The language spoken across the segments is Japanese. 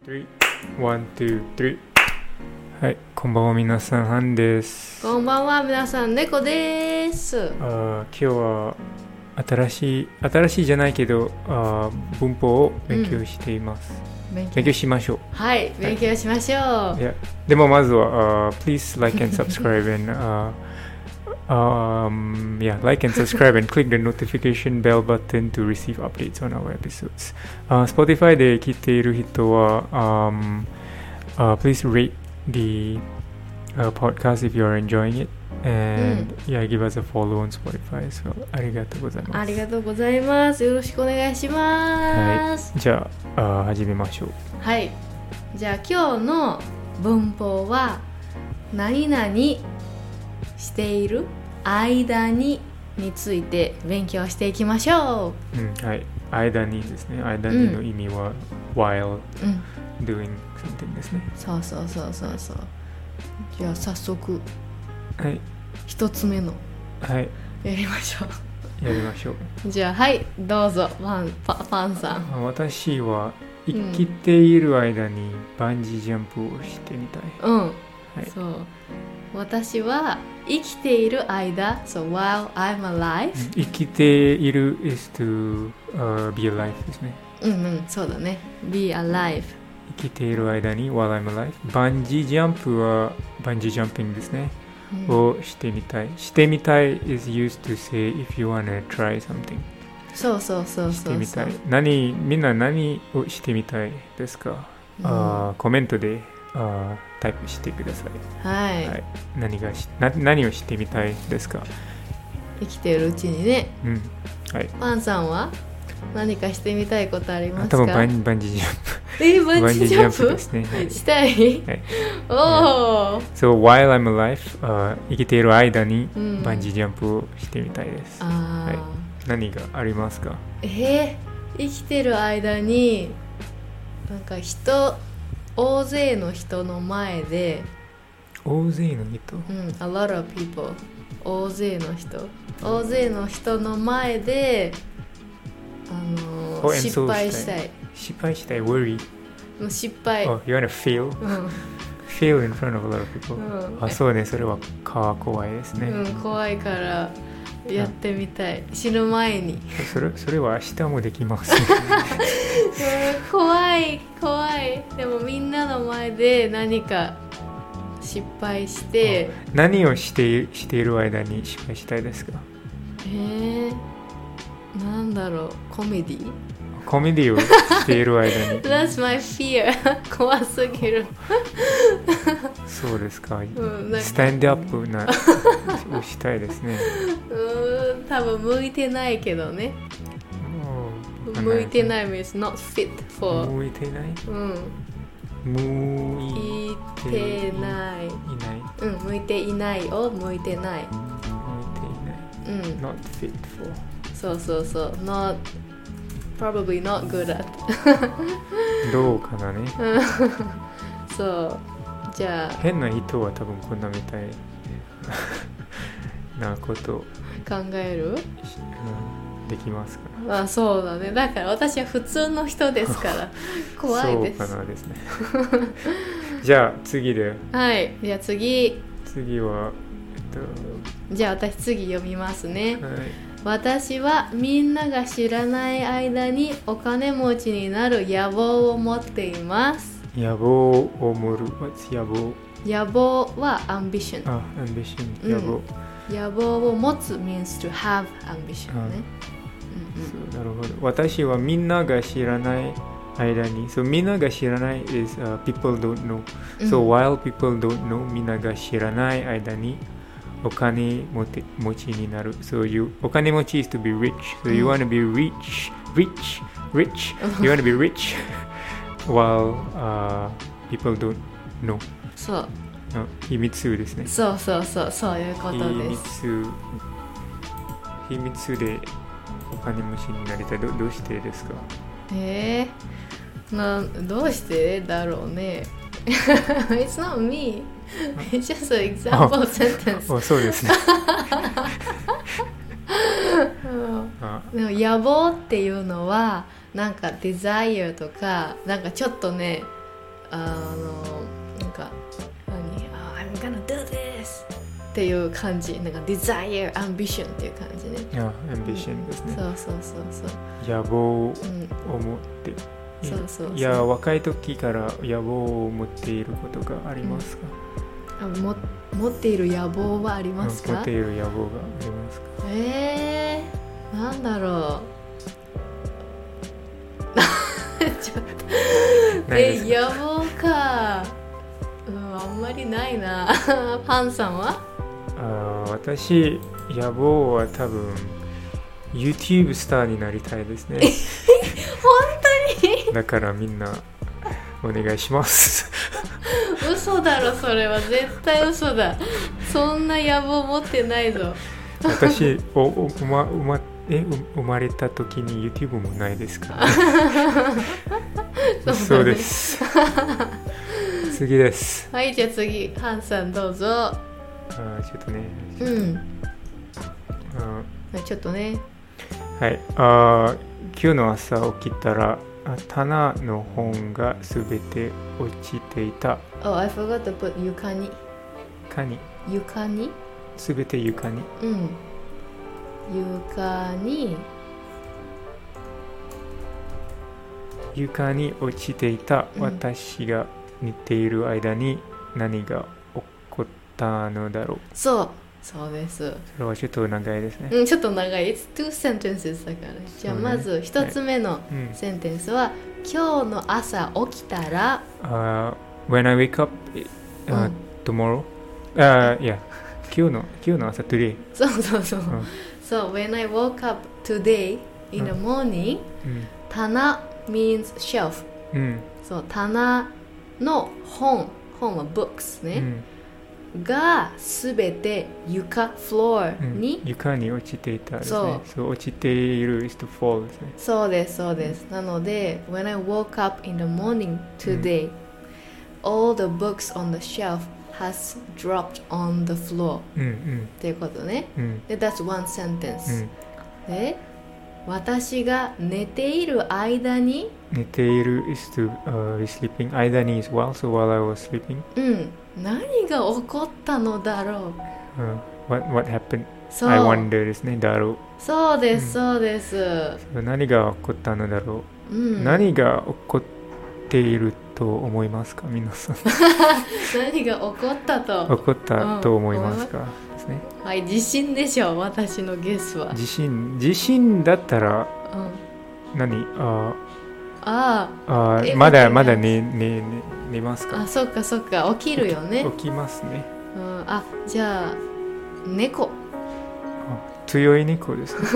3 1 2 3はい、こんばんは皆さん、ハンです。 こんばんは皆さん、猫です。 今日は新しいじゃないけど文法を勉強しています、勉強しましょう。 はい、勉強しましょう。 Yeah. でもまずは、please like and subscribe and like and subscribe and click the notification bell button to receive updates on our episodes. Spotify で聞いている人は、please rate the podcast if you are enjoying it and give us a follow on Spotify. So ありがとうございます。 ありがとうございます。よろしくお願いします。 はい、じゃあ、始めましょう。 はい。じゃあ今日の文法は何々している間について勉強していきましょう。はい。間にですね。間にの意味は、while doing something ですね。 そう。じゃあ早速、 はい。 一つ目の、 はい。 やりましょう。じゃあはいどうぞパンさん。 私は生きている間にバンジージャンプをしてみたい。 はい、そう。私は生きている間、so while I'm alive。 生きている is to、be alive ですね。 そうだね。be alive。 生きている間に while I'm alive。バンジージャンプはバンジージャンピングですね。をしてみたい。してみたい is used to say if you wanna try something。 そう。 してみたい。みんな何をしてみたいですか？コメントでタイプしてください。はい。何をしてみたいですか？ 生きているうちにね。 はい。 パンさんは何かしてみたいことありますか？ 多分バンジージャンプ。 バンジージャンプですね。はい、 したい。はい、 So while I'm alive、生きている間にバンジージャンプをしてみたいです。はい、何がありますか？ 生きてる間になんか大勢の人の前で。 大勢の人 ？A lot of people。大勢の人の前で失敗したい。 worry。 失敗。 Oh, you wanna fail? Fail in front of a lot of people。そうね、それは怖いですね。 怖いからやってみたい。死ぬ前に。 それは明日もできます。 怖い。でもみんなの前で何か失敗して。 何をしている間に失敗したいですか？ なんだろう、コメディをしている間に。 That's my fear。怖すぎる。 そうですか。スタンドアップをしたいですね。 多分向いてないけどね。向いてない means not fit for。 向いてない？向いてない。 向いていないを向いてない。 not fit for。 そう。probably not good at。 どうかなね。 そう。じゃあ変な人は多分こんなみたいなこと考える？ できますかね。 そうだね。だから私は普通の人ですから怖いです。 そうかなですね。じゃあ次で。 はい。じゃあ次はじゃあ私次読みますね。はい。私はみんなが知らない間にお金持ちになる野望を持っています。 野望を持る。What's 野望？ 野望は ambition。 ambition。 野望を持つ means to have ambition ね。 なるほど。私はみんなが知らない間に。So みんなが知らない is、people don't know。So while people don't know みんなが知らない間にお金持ちになる。So お金持ち is to be rich. So you want to be rich. You want to be rich while、people don't know. そう。 秘密ですね。 そういうことです。 秘密でお金持ちになりたい。どうしてですか？ どうしてだろうね。It's not me. It's just an example sentence. そうですね。 でも野望っていうのはなんか desire とかなんかちょっとねなんかI'm gonna do this っていう感じ、なんか desire ambition っていう感じね。 ambition ですね。 そうそうそうそう。 野望を持って、 そうそうそう。 いや若い時から野望を持っていることがありますか？ 持っている野望はありますか？ 持っている野望がありますか？ なんだろう。ちょっと野望か。あんまりないな。パンさんは？ 私野望は多分 YouTube スターになりたいですね。 本当に？ だからみんなお願いします。 嘘だろ、それは絶対嘘だ。そんな野望持ってないぞ。 私生まれた時に YouTube もないですから、ね、そうです。次です。 はい、じゃあ次、ハンさんどうぞ。 ちょっとね。 ちょっとね。 はい。今日の朝起きたら棚の本がすべて落ちていた。 Oh, I forgot to put 床に。床に？ すべて床に。床に落ちていた。私が寝ている間に何が起こったのだろう。そうです。それはちょっと長いですね。 ちょっと長い。It's two sentences だから。じゃあまず一つ目のセンテンスは、今日の朝起きたら、 When I wake up tomorrow, yeah, 今日の朝 today. そう。So when I woke up today in the morning, 棚 means shelf. そう、棚の本は books ね。がすべて床 floor に、 床に落ちていたですね。そう落ちている is to fall ですね。 そうです。なので when I woke up in the morning today、all the books on the shelf has dropped on the floor、っていうことね。で that's one sentence、で私が寝ている間に、 寝ている is to be sleeping、 間に is while, so while I was sleeping、 何が起こったのだろう、what happened、 I wonder ですね。だろう。そうです。何が起こったのだろう、何が起こっていると思いますか皆さん。 何が起こったと思いますか、ですね。 はい、地震でしょ。私のゲスは地震だったら、何まだ寝ますか？ そっか起きるよね。 起きますね。 じゃあ猫。 強い猫ですね。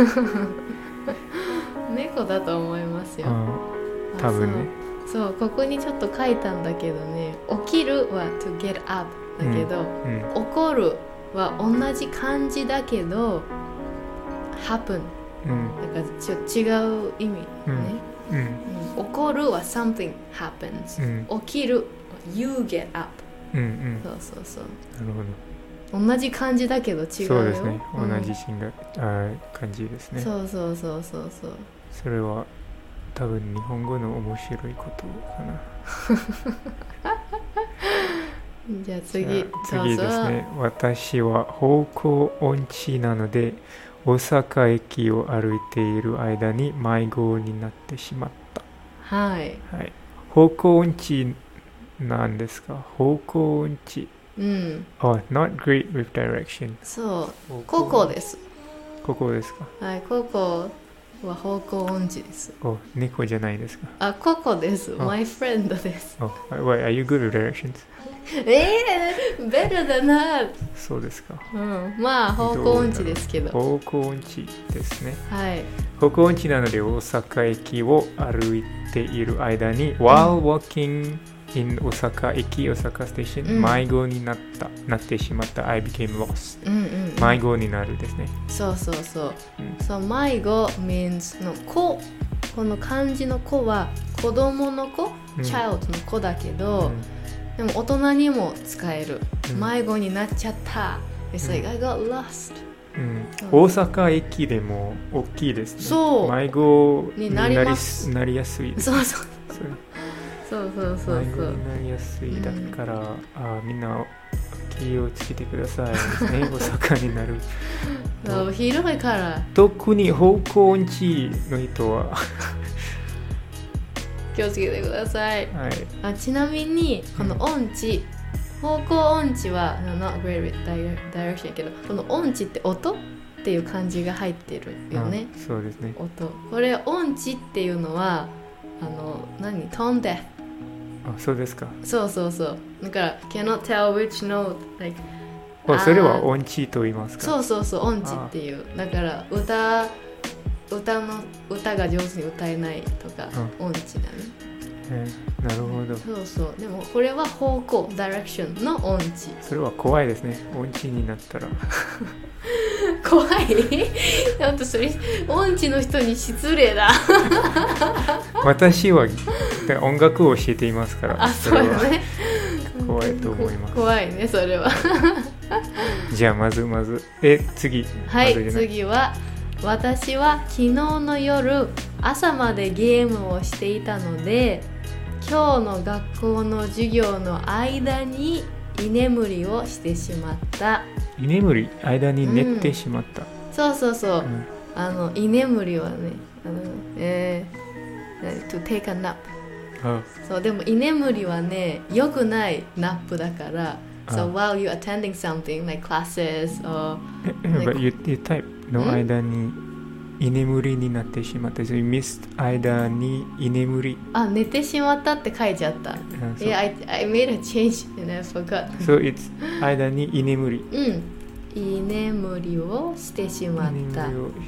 猫だと思いますよ。 多分ね。 そう、ここにちょっと書いたんだけどね、起きるは to get up だけど、起こるは同じ漢字だけど happen、なんかちょっと違う意味ね。起こるは something happens、起きる you get up、そう。なるほど。 同じ漢字だけど違うよ。 そうですね。同じ漢字ですね。 そう。 それは多分日本語の面白いことかな。 じゃあ次ですね。私は方向音痴なので大阪駅を歩いている間に迷子になってしまった。はい。方向音痴なんですか？方向音痴。not great with direction。 そう。ここです。 ここですか？ はい、ここは方向音痴です。 猫じゃないですか？ ここです。My friend です。 Are you good with directions？ better than that。 そうですか。 まあ方向音痴ですけど。 方向音痴ですね。 はい。 方向音痴なので大阪駅を歩いている間に、while walking in 大阪駅、大阪ステーション、迷子になってしまった。I became lost。迷子になるですね。そう。 そう、迷子 means の子、この漢字の子は子供の子、child の子だけど、でも大人にも使える。迷子になっちゃった。It's like I got lost。大阪駅でも大きいですね。そう。迷子になりやすいです。そう。 そうそうそう迷子になりやすいだから、みんな気をつけてくださいですね。お魚になるそう広いから特に方向音痴の人は気をつけてください、 はい、 ちなみにこの音痴、方向音痴は not great with direction やけど、この音痴って音っていう漢字が入ってるよね。 そうですね。 音。これ音痴っていうのは何 tone deaf。 そうですか。 そうそうそう。だから cannot tell which note like。 それは音痴と言いますか。 そうそうそう音痴っていう。だから歌が上手に歌えないとか、音痴だね。 なるほど。 そうそう。でもこれは方向 direction の音痴。 それは怖いですね。音痴になったら。 怖いあとそれ音痴の人に失礼だ私は音楽を教えていますからそうよね怖いと思います。 怖いねそれはじゃあまず次はい、次は私は昨日の夜朝までゲームをしていたので今日の学校の授業の間に居眠りをしてしまった。 居眠り間に寝てしまった、 そうそうそう、居眠りはねto take a nap、そうでも居眠りはね良くないナップだから、so while you attending something like classes or but you type の間に居眠りになってしまった。So you missed 間に居眠り。 寝てしまったって書いちゃった。Yeah, I made a change and I forgot. So it's 間に居眠り。 居眠りをしてしまった。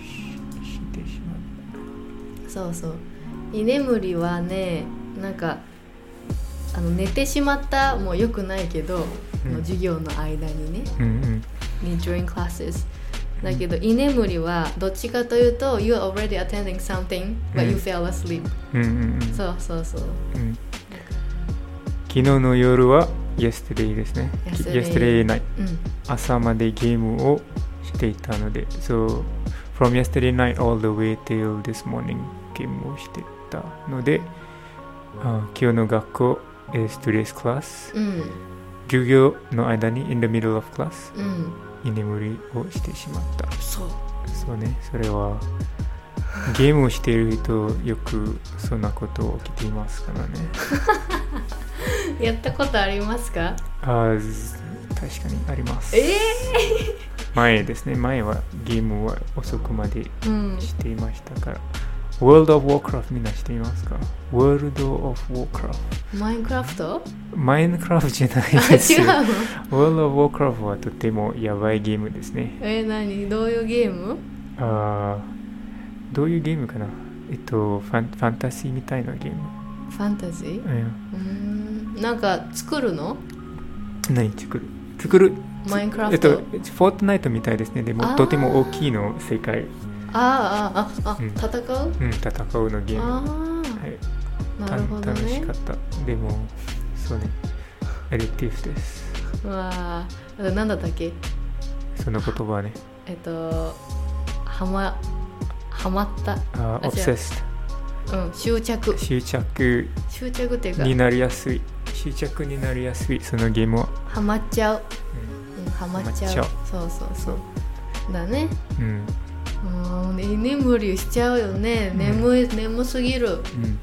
そうそう。居眠りはね、なんか寝てしまったも良くないけど、授業の間にね、during classes。だけど居眠りはどっちかというと You are already attending something but you fell asleep、そうそうそう、 昨日の夜は yesterday ですね。 yesterday night、朝までゲームをしていたので So from yesterday night all the way till this morning ゲームをしていたので、今日の学校 is today's class、授業の間に in the middle of class、居眠りをしてしまった。そうね、それはゲームをしている人よくそんなこと起きていますからねやったことありますか？ 確かにあります、前ですね。前はゲームは遅くまでしていましたから、World of Warcraft みんなしていますか？ World of Warcraft マインクラフトじゃないですよ。 違うの？ World of Warcraft はとてもやばいゲームですね。 何？どういうゲーム？ どういうゲームかな？ファンタジーみたいなゲーム。 ファンタジー？なんか作るの？ 何作る？ マインクラフト？ フォートナイトみたいですね。でもとても大きいの世界。 戦う？ 戦うのゲーム。 なるほどね。 楽しかった。でもそうね、アディクティブです。 なんだったっけ？ その言葉はね。 ハマった。 obsessed。 執着っていうか。 になりやすい。執着になりやすいそのゲームは。 ハマっちゃう。ハマっちゃう。そうだね。居眠りしちゃうよね。眠すぎる。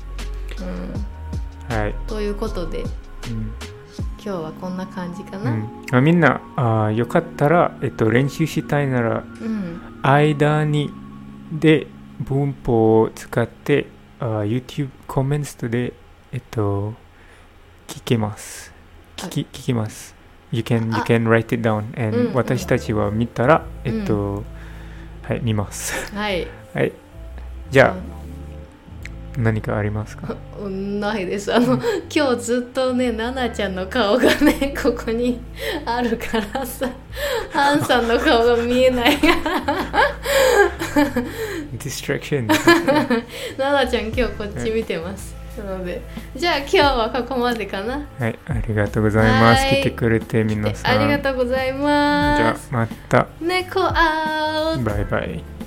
はい。 ということで、今日はこんな感じかな。 みんなよかったら練習したいなら、間にで文法を使って、YouTube コメントで聞きます。聞きます。You can write it down and、私たちは見たらはい、見ます。はい。じゃあ、何かありますか？ ないです。今日ずっとね、ナナちゃんの顔がね、ここにあるからさ、ハンさんの顔が見えないディストラクション。 ナナちゃん今日こっち見てます。なので、じゃあ今日はここまでかな。 はい、ありがとうございます。来てくれて皆さん。 ありがとうございます。 じゃあまた。 猫アウト。 バイバイ。